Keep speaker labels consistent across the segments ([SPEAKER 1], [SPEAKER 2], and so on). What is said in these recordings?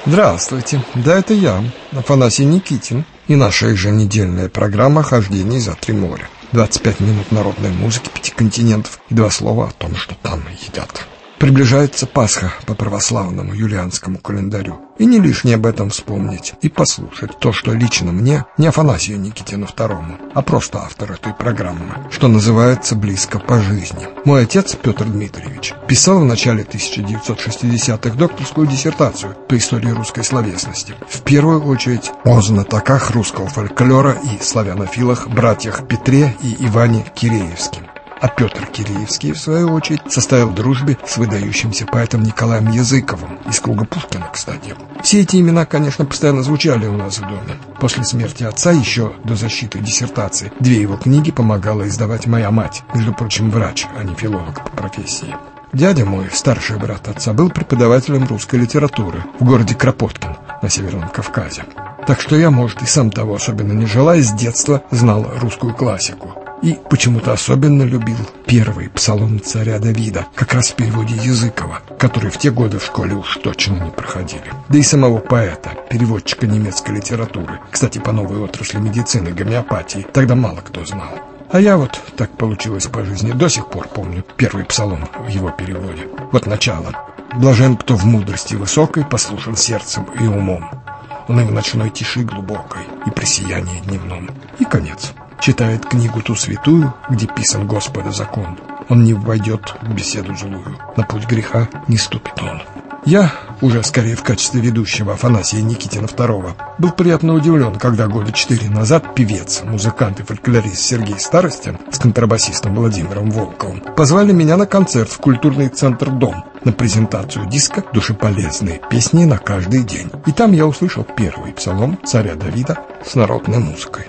[SPEAKER 1] Здравствуйте, да, это я, Афанасий Никитин, и наша еженедельная программа «Хождение за три моря». 25 минут народной музыки 5 континентов и 2 слова о том, что там едят. Приближается Пасха по православному юлианскому календарю, и не лишне об этом вспомнить и послушать то, что лично мне, не Афанасию Никитину II, а просто автор этой программы, что называется «Близко по жизни». Мой отец, Петр Дмитриевич, писал в начале 1960-х докторскую диссертацию по истории русской словесности, в первую очередь о знатоках русского фольклора и славянофилах братьях Петре и Иване Киреевским. А Петр Киреевский, в свою очередь, состоял в дружбе с выдающимся поэтом Николаем Языковым, из круга Пушкина, кстати. Все эти имена, конечно, постоянно звучали у нас в доме. После смерти отца, еще до защиты диссертации, 2 его книги помогала издавать моя мать, между прочим, врач, а не филолог по профессии. Дядя мой, старший брат отца, был преподавателем русской литературы в городе Кропоткин на Северном Кавказе. Так что я, может, и сам того особенно не желая, с детства знал русскую классику. И почему-то особенно любил первый псалом царя Давида, как раз в переводе Языкова, который в те годы в школе уж точно не проходили. Да и самого поэта, переводчика немецкой литературы, кстати, по новой отрасли медицины, гомеопатии, тогда мало кто знал. А я вот, так получилось по жизни, до сих пор помню первый псалом в его переводе. Вот начало. «Блажен, кто в мудрости высокой послушен сердцем и умом. Он и в ночной тиши глубокой, и при сиянии дневном». И конец. Читает книгу ту святую, где писан Господа закон. Он не войдет в беседу злую, на путь греха не ступит он. Я, уже скорее в качестве ведущего Афанасия Никитина II, был приятно удивлен, когда года 4 назад певец, музыкант и фольклорист Сергей Старостин с контрабасистом Владимиром Волковым позвали меня на концерт в культурный центр «Дом» на презентацию диска «Душеполезные песни на каждый день». И там я услышал первый псалом царя Давида с народной музыкой.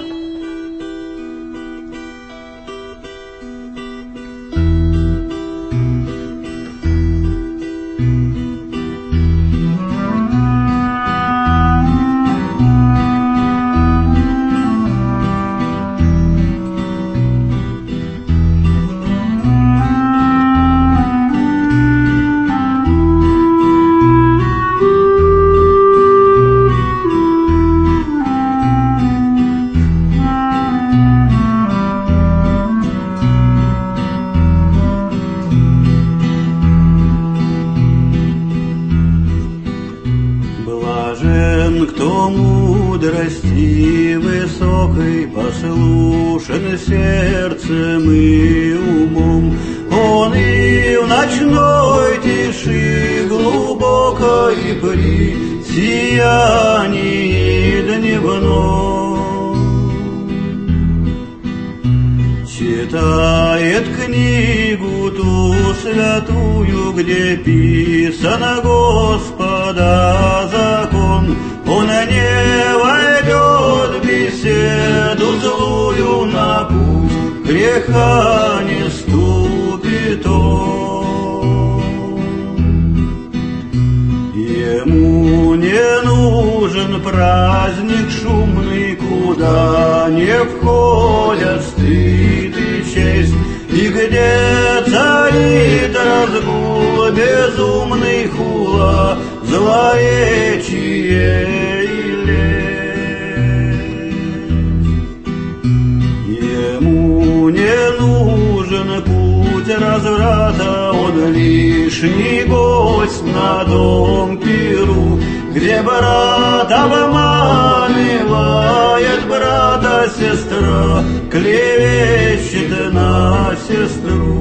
[SPEAKER 2] Кто мудрости высокой послушен сердцем и умом, он и в ночной тиши глубокой при сиянии дневном читает книгу ту святую, где писан Господа закон. Он не войдет в беседу злую, на путь греха не ступит он. Ему не нужен праздник шумный, куда не входят стыд и честь, и где царит разгул безумный, хула, злоечие и лесть. Ему не нужен путь разврата, он лишний гость на дом пиру, где брат обманывает брата, сестра клевещет на сестру.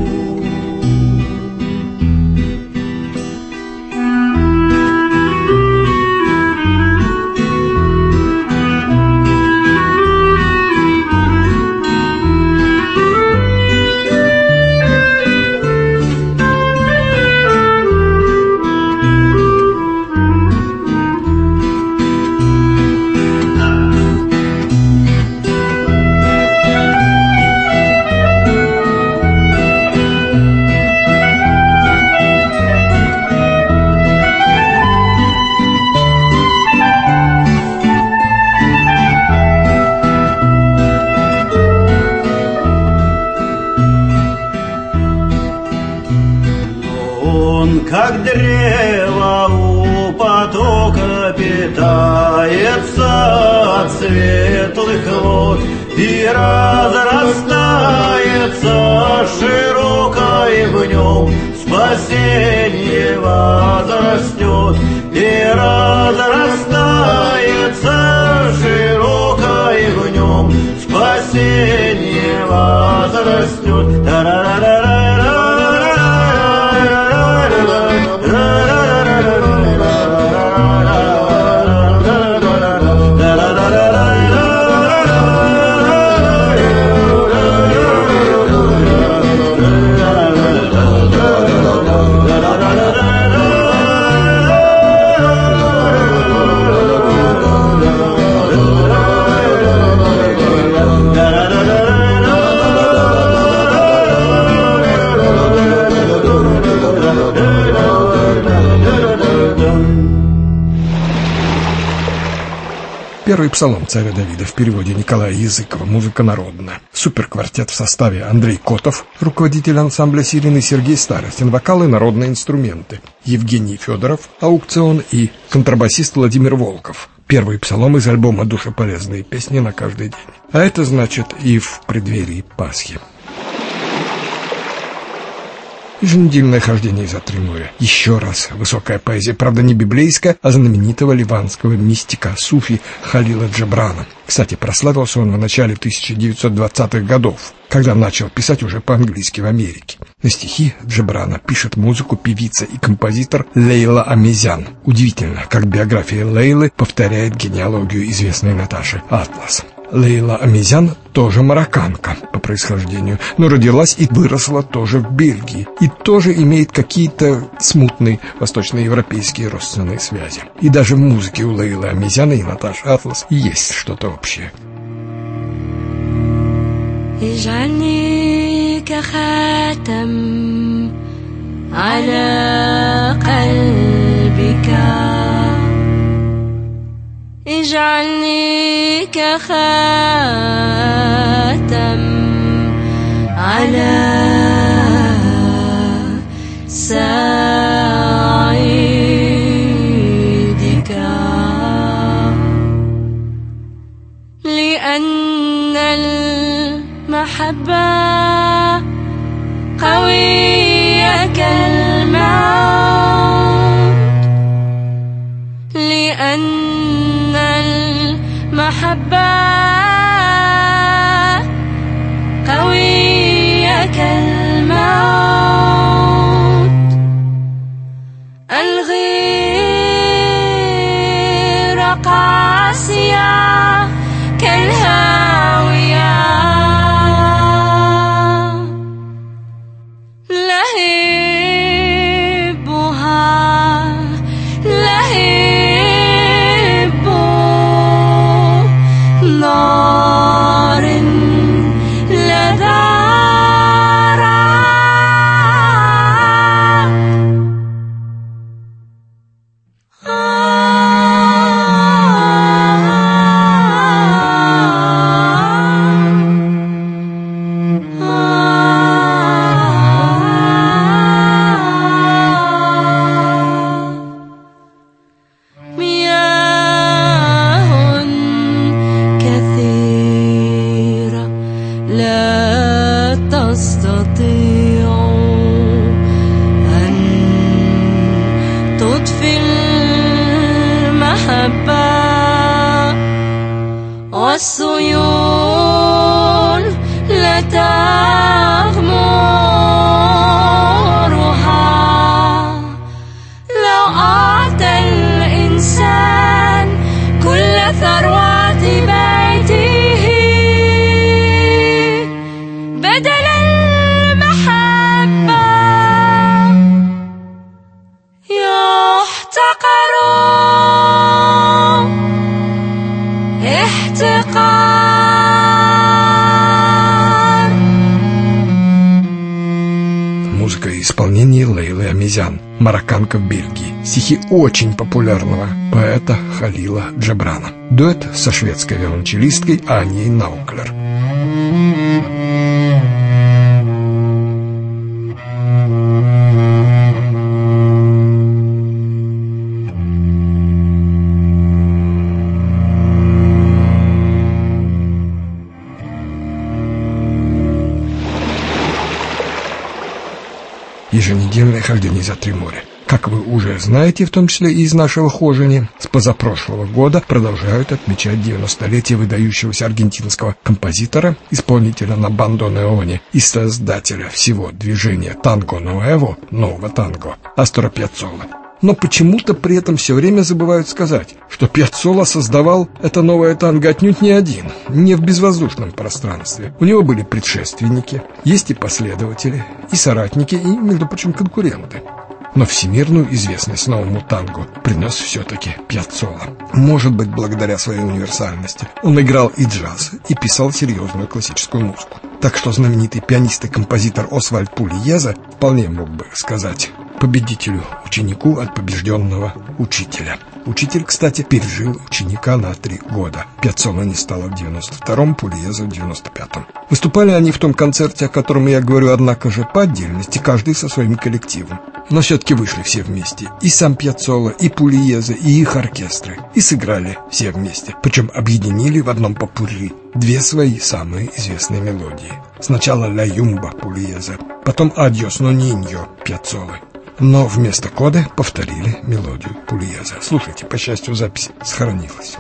[SPEAKER 2] как древо у потока питается от светлых вод и разрастается широкой в нем, спасение возрастет и разрастается широкой в нем, спасение возрастет.
[SPEAKER 1] Первый псалом царя Давида в переводе Николая Языкова, музыка народная. Суперквартет в составе: Андрей Котов, руководитель ансамбля «Сирин», и Сергей Старостин, вокалы и народные инструменты, Евгений Федоров, аукцион, и контрабасист Владимир Волков. Первый псалом из альбома «Душеполезные песни на каждый день». А это значит и в преддверии Пасхи. Еженедельное хождение за три моря. Еще раз высокая поэзия, правда не библейская, а знаменитого ливанского мистика суфи Халила Джебрана. Кстати, прославился он в начале 1920-х годов, когда начал писать уже по-английски в Америке. На стихи Джебрана пишет музыку певица и композитор Лейла Амезян. Удивительно, как биография Лейлы повторяет генеалогию известной Наташи Атлас. Лейла Амезян тоже марокканка по происхождению, но родилась и выросла тоже в Бельгии, и тоже имеет какие-то смутные восточноевропейские родственные связи. И даже в музыке у Лейлы Амезян и Наташи Атлас есть что-то общее.
[SPEAKER 3] اجعلني كخاتم على قلبك اجعلني كخاتم على سعيدك لأن المحبة قوية كالموت لأن المحبة قوية كالموت الغير قاسية كالهاوية لهيبها لهيب نار لدى والسيول لا تغمرها لو أعطى الإنسان كل ثروات بيته بدل المحبة يحتقر
[SPEAKER 1] Музыка и исполнение Лейлы Амезян, марокканка в Бельгии. Стихи очень популярного поэта Халила Джебрана. Дуэт со шведской виолончелисткой Аней Науклер. еженедельное хождение за три моря. Как вы уже знаете, в том числе и из нашего хожения, с позапрошлого года продолжают отмечать 90-летие выдающегося аргентинского композитора, исполнителя на бандонеоне и создателя всего движения танго нуэво, нового танго, Астора Пьяццола. Но почему-то при этом все время забывают сказать, что Пьяццола создавал это новое танго отнюдь не один, не в безвоздушном пространстве. У него были предшественники, есть и последователи, и соратники, и, между прочим, конкуренты. Но всемирную известность новому танго принес все-таки Пьяццола. Может быть, благодаря своей универсальности. Он играл и джаз, и писал серьезную классическую музыку. Так что знаменитый пианист и композитор Освальд Пульеза вполне мог бы сказать победителю ученику от побежденного учителя. Учитель, кстати, пережил ученика на 3 года. Пьяццола не стало в 92-м, Пульеза в 95-м. Выступали они в том концерте, о котором я говорю, однако же, по отдельности, каждый со своим коллективом. Но все-таки вышли все вместе. И сам Пьяццола, и Пульеза, и их оркестры. И сыграли все вместе. Причем объединили в одном попурри 2 свои самые известные мелодии. Сначала «Ла Юмба» Пульеза, потом «Адьос но ниньо» Пьяццолы. Но вместо коды повторили мелодию Пульеза. Слушайте, по счастью, запись сохранилась.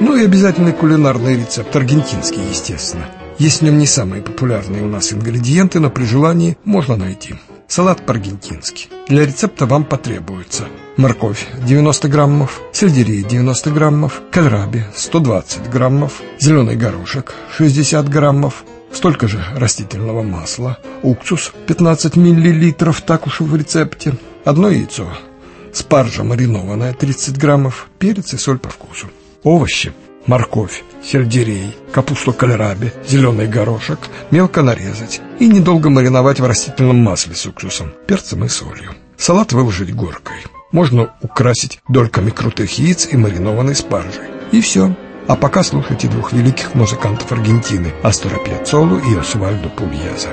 [SPEAKER 1] Ну и обязательный кулинарный рецепт, аргентинский, естественно. Есть в нем не самые популярные у нас ингредиенты, но при желании можно найти. Салат по-аргентински. Для рецепта вам потребуется морковь 90 граммов, сельдерей 90 граммов, кальраби 120 граммов, зеленый горошек 60 граммов, столько же растительного масла, уксус 15 миллилитров, так уж в рецепте, одно яйцо, спаржа маринованная 30 граммов, перец и соль по вкусу. Овощи: морковь, сельдерей, капусту кальраби, зеленый горошек мелко нарезать и недолго мариновать в растительном масле с уксусом, перцем и солью. Салат выложить горкой. Можно украсить дольками крутых яиц и маринованной спаржей. И все. А пока слушайте двух великих музыкантов Аргентины — Астора Пьяццолу и Освальдо Пульеза.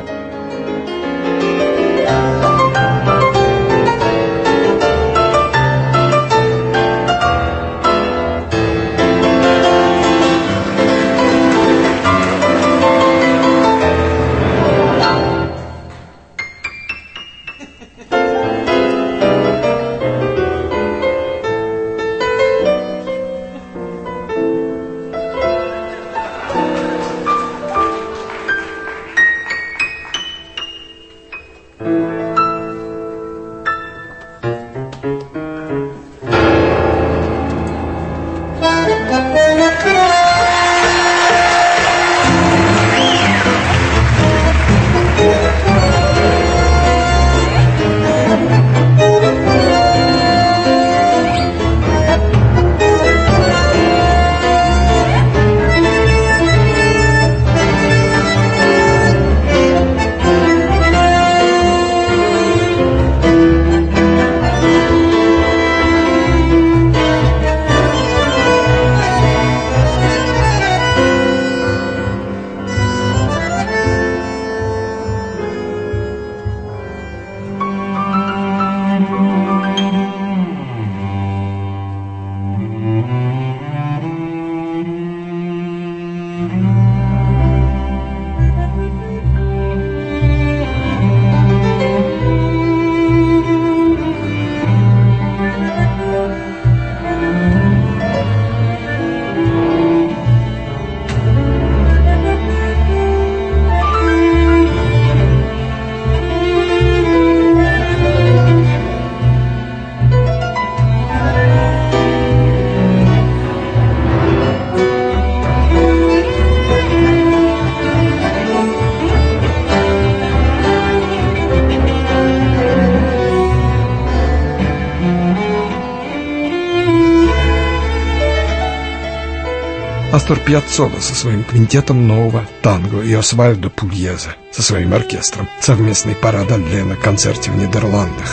[SPEAKER 1] Астор Пьяццола со своим квинтетом нового танго и Освальдо Пульеза со своим оркестром. Совместный парад Алле на концерте в Нидерландах,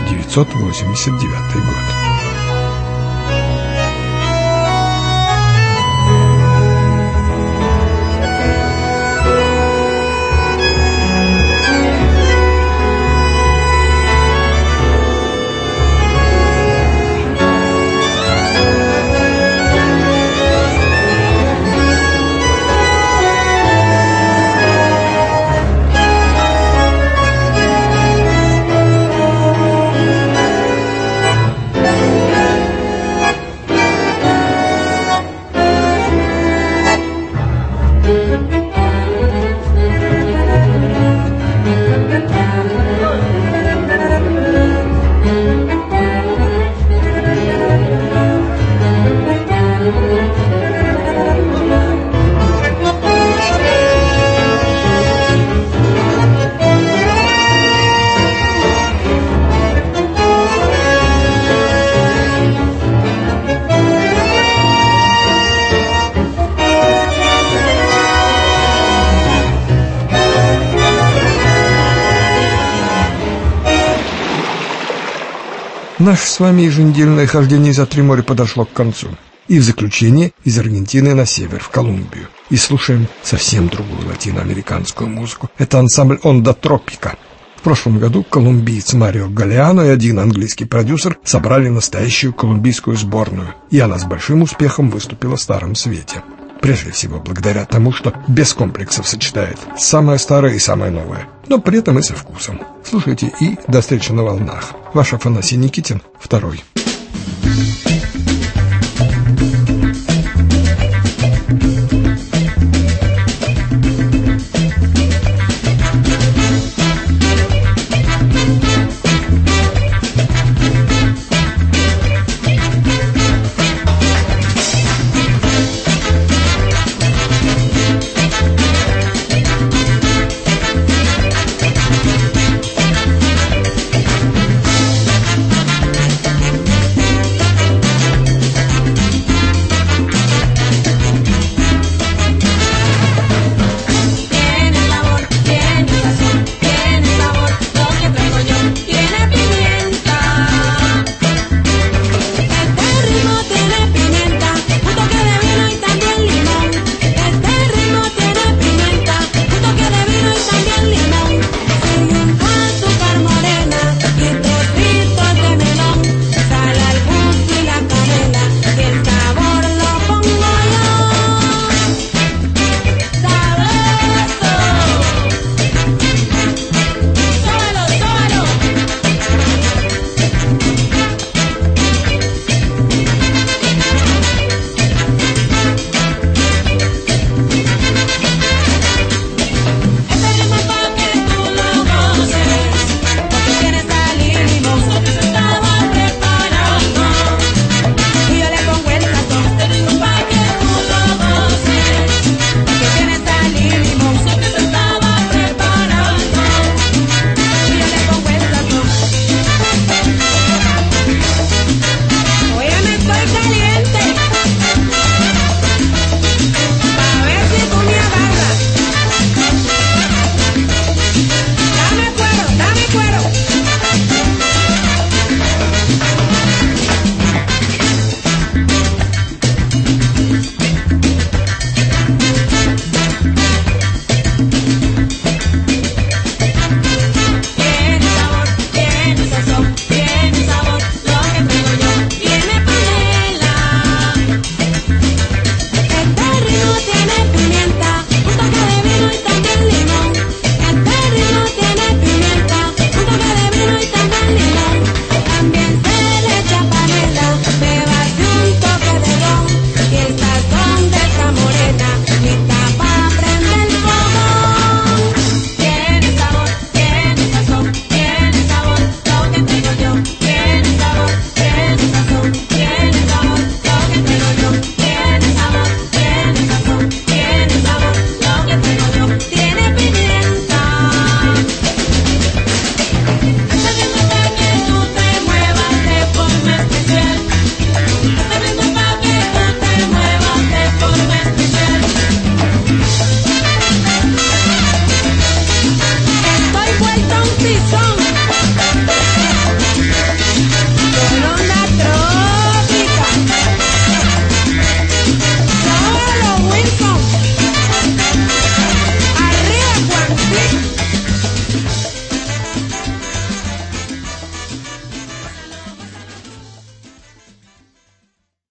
[SPEAKER 1] 1989 год. Наше с вами еженедельное хождение за три моря подошло к концу. И в заключение из Аргентины на север, в Колумбию. И слушаем совсем другую латиноамериканскую музыку. Это ансамбль «Онда Тропика». В прошлом году колумбиец Марио Галеано и один английский продюсер собрали настоящую колумбийскую сборную. И она с большим успехом выступила в Старом Свете. Прежде всего благодаря тому, что без комплексов сочетает самое старое и самое новое, но при этом и со вкусом. Слушайте и до встречи на волнах. Ваш Афанасий Никитин, 2.